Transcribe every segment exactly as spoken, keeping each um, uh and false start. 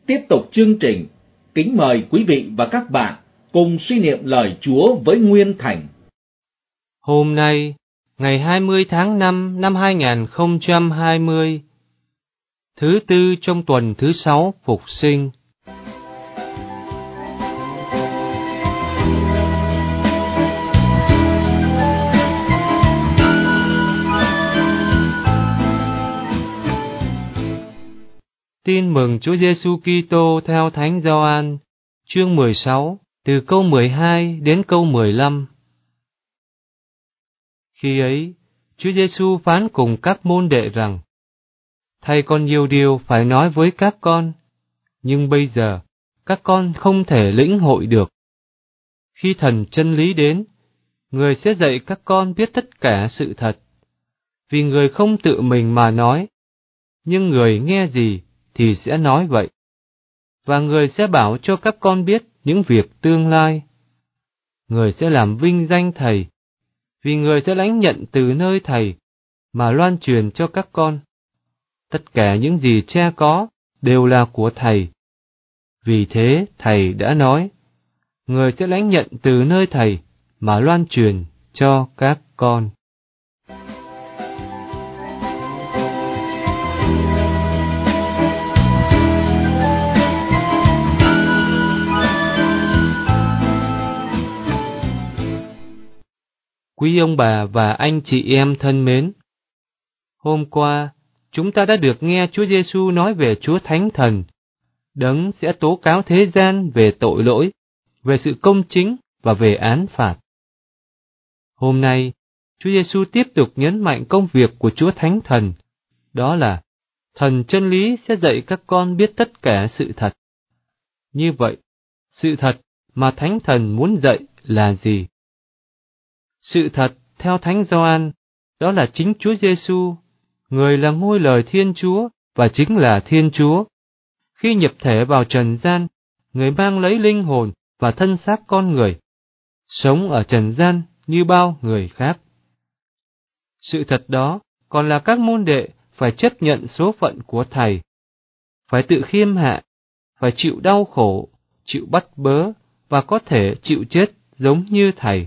tiếp tục chương trình, kính mời quý vị và các bạn cùng suy niệm lời Chúa với Nguyên Thành. Hôm nay, ngày hai mươi tháng năm năm hai nghìn không trăm hai mươi, thứ tư trong tuần thứ sáu Phục sinh. Tin mừng Chúa Giêsu Kitô theo Thánh Gioan, chương mười sáu, từ câu mười hai đến câu mười lăm. Khi ấy, Chúa Giêsu phán cùng các môn đệ rằng: Thầy còn nhiều điều phải nói với các con, nhưng bây giờ các con không thể lĩnh hội được. Khi Thần chân lý đến, Người sẽ dạy các con biết tất cả sự thật. Vì Người không tự mình mà nói, nhưng Người nghe gì thì sẽ nói vậy. Và Người sẽ bảo cho các con biết những việc tương lai. Người sẽ làm vinh danh Thầy, vì Người sẽ lãnh nhận từ nơi Thầy mà loan truyền cho các con. Tất cả những gì Cha có đều là của Thầy. Vì thế Thầy đã nói, Người sẽ lãnh nhận từ nơi Thầy mà loan truyền cho các con. Quý ông bà và anh chị em thân mến, hôm qua chúng ta đã được nghe Chúa Giêsu nói về Chúa Thánh Thần, Đấng sẽ tố cáo thế gian về tội lỗi, về sự công chính và về án phạt. Hôm nay, Chúa Giêsu tiếp tục nhấn mạnh công việc của Chúa Thánh Thần, đó là Thần chân lý sẽ dạy các con biết tất cả sự thật. Như vậy, sự thật mà Thánh Thần muốn dạy là gì? Sự thật theo Thánh Gioan, đó là chính Chúa Giêsu, Người là ngôi lời Thiên Chúa và chính là Thiên Chúa. Khi nhập thể vào trần gian, Người mang lấy linh hồn và thân xác con người, sống ở trần gian như bao người khác. Sự thật đó còn là các môn đệ phải chấp nhận số phận của Thầy, phải tự khiêm hạ, phải chịu đau khổ, chịu bắt bớ và có thể chịu chết giống như Thầy.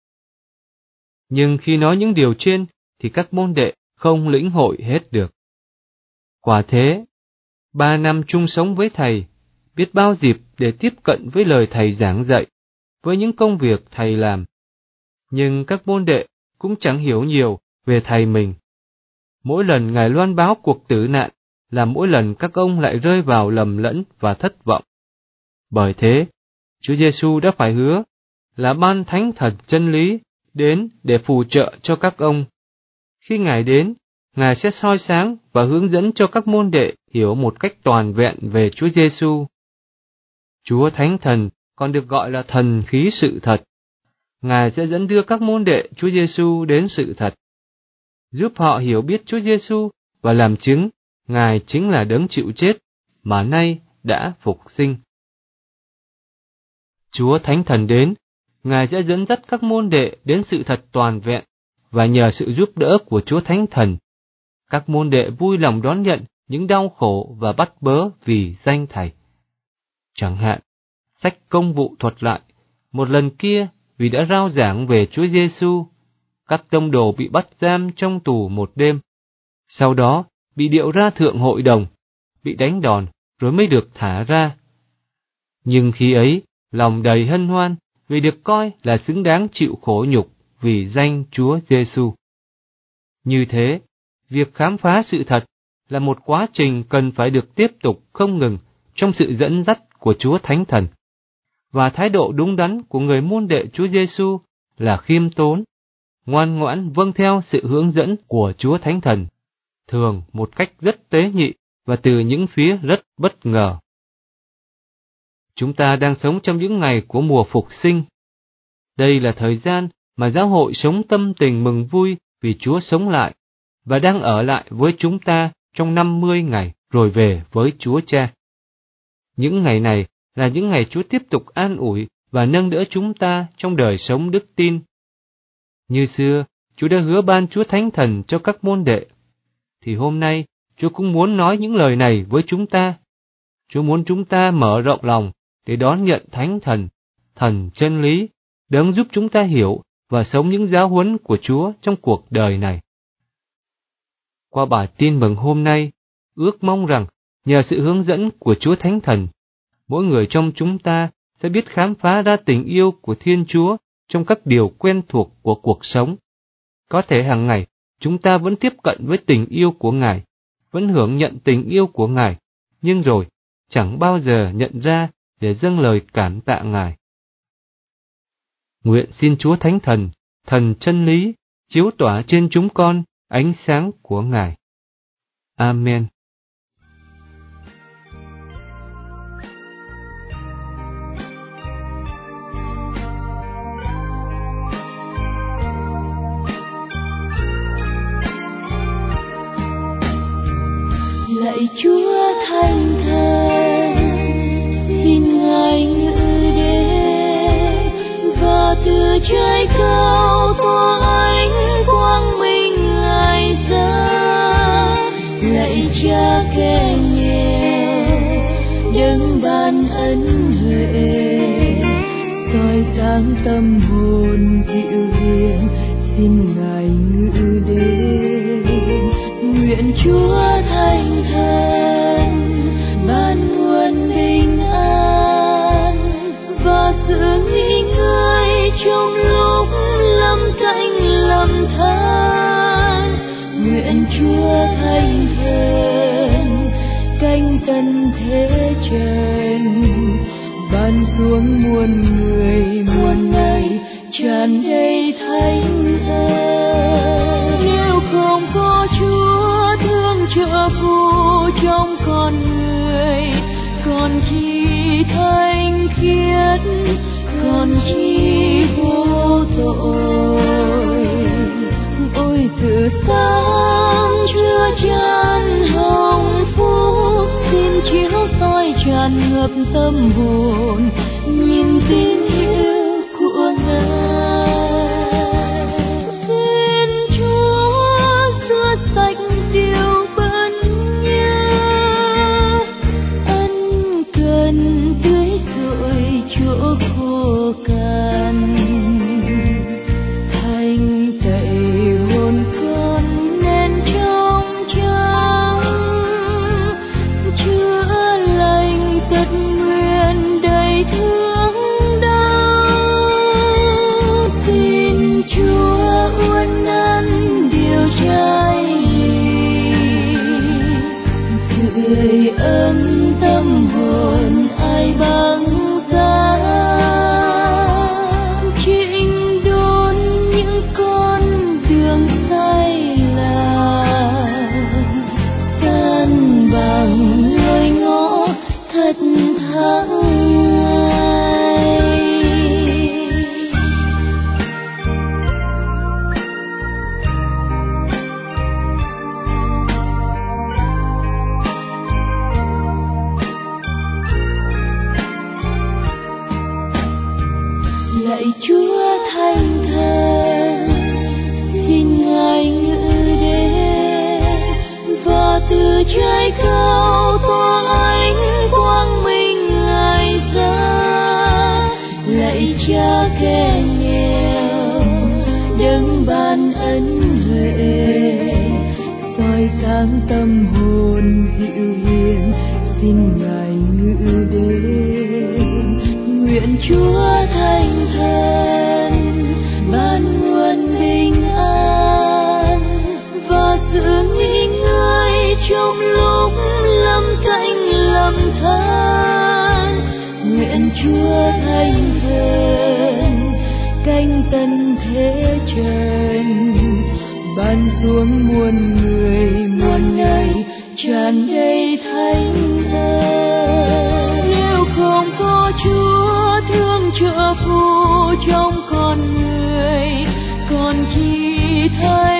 Nhưng khi nói những điều trên thì các môn đệ không lĩnh hội hết được. Quả thế, ba năm chung sống với Thầy, biết bao dịp để tiếp cận với lời Thầy giảng dạy, với những công việc Thầy làm. Nhưng các môn đệ cũng chẳng hiểu nhiều về Thầy mình. Mỗi lần Ngài loan báo cuộc tử nạn là mỗi lần các ông lại rơi vào lầm lẫn và thất vọng. Bởi thế, Chúa Giêsu đã phải hứa là ban Thánh Thần chân lý đến để phù trợ cho các ông. Khi Ngài đến, Ngài sẽ soi sáng và hướng dẫn cho các môn đệ hiểu một cách toàn vẹn về Chúa Giêsu. Chúa Thánh Thần còn được gọi là thần khí sự thật. Ngài sẽ dẫn đưa các môn đệ Chúa Giêsu đến sự thật, giúp họ hiểu biết Chúa Giêsu và làm chứng Ngài chính là đấng chịu chết mà nay đã phục sinh. Chúa Thánh Thần đến, Ngài sẽ dẫn dắt các môn đệ đến sự thật toàn vẹn, và nhờ sự giúp đỡ của Chúa Thánh Thần, các môn đệ vui lòng đón nhận những đau khổ và bắt bớ vì danh Thầy. Chẳng hạn, sách Công vụ thuật lại, một lần kia vì đã rao giảng về Chúa Giêsu, các tông đồ bị bắt giam trong tù một đêm, sau đó bị điệu ra thượng hội đồng, bị đánh đòn rồi mới được thả ra. Nhưng khi ấy, lòng đầy hân hoan vì được coi là xứng đáng chịu khổ nhục vì danh Chúa Giêsu. Như thế, việc khám phá sự thật là một quá trình cần phải được tiếp tục không ngừng trong sự dẫn dắt của Chúa Thánh Thần. Và thái độ đúng đắn của người môn đệ Chúa Giêsu là khiêm tốn, ngoan ngoãn vâng theo sự hướng dẫn của Chúa Thánh Thần, thường một cách rất tế nhị và từ những phía rất bất ngờ. Chúng ta đang sống trong những ngày của mùa phục sinh. Đây là thời gian mà giáo hội sống tâm tình mừng vui vì Chúa sống lại và đang ở lại với chúng ta trong năm mươi ngày rồi về với Chúa Cha. Những ngày này là những ngày Chúa tiếp tục an ủi và nâng đỡ chúng ta trong đời sống đức tin. Như xưa, Chúa đã hứa ban Chúa Thánh Thần cho các môn đệ, thì hôm nay Chúa cũng muốn nói những lời này với chúng ta. Chúa muốn chúng ta mở rộng lòng để đón nhận Thánh Thần, Thần chân lý, đấng giúp chúng ta hiểu và sống những giáo huấn của Chúa trong cuộc đời này. Qua bài tin mừng hôm nay, ước mong rằng nhờ sự hướng dẫn của Chúa Thánh Thần, mỗi người trong chúng ta sẽ biết khám phá ra tình yêu của Thiên Chúa trong các điều quen thuộc của cuộc sống. Có thể hàng ngày chúng ta vẫn tiếp cận với tình yêu của Ngài, vẫn hưởng nhận tình yêu của Ngài, nhưng rồi chẳng bao giờ nhận ra để dâng lời cảm tạ Ngài. Nguyện xin Chúa Thánh Thần, Thần chân lý, chiếu tỏa trên chúng con ánh sáng của Ngài. Amen. Lạy Chúa Thánh Thần, xin Ngài ngự đến và từ trời cao tỏa ánh quang minh Ngài ra. Lạy Cha kẻ nghèo, đấng ban ân huệ, soi sáng tâm hồn dịu hiền, xin Ngài ngự đến. Nguyện Chúa Thánh Thần ban nguồn bình an và sự nghỉ ngơi trong lúc lâm cảnh lầm than. Nguyện Chúa Thánh Thần canh tân thế trần, ban xuống muôn người muôn nơi tràn đầy thánh ân. Nếu không có Chúa thương trợ phù trong con người, còn chi thanh khiết, còn chi vô tội. Ôi sự sáng chưa chan hồng phúc, xin chiếu soi tràn ngập tâm hồn, nhìn tin yêu của Ngài. Xin Chúa xua sạch điều bận nhơ, ân cần tưới rội chỗ khô cằn, thanh tẩy hồn con nên trong trắng, chữa lành tật nguyền đầy thương đau. Xin Chúa uốn nắn điều trái sưởi ấm tâm hồn ai băng giá, chỉnh đốn những con đường sai lầm, san bằng lối ngõ thật thắng. Lạy Chúa Thánh Thần, xin Ngài ngự đến và từ trời cao tỏa ánh quang minh Ngài ra. Lạy Cha kẻ nghèo, đấng ban ân huệ, soi sáng tâm hồn dịu hiền, xin Ngài ngự đến. Nguyện Chúa Thánh Thần ban nguồn bình an và sự nghỉ ngơi trong lúc lâm cảnh lầm than. Nguyện Chúa Thánh Thần canh tân thế trần, ban xuống muôn người muôn nơi tràn đầy thánh ân. Nếu không có Chúa thương trợ phù trong con người, còn chi thấy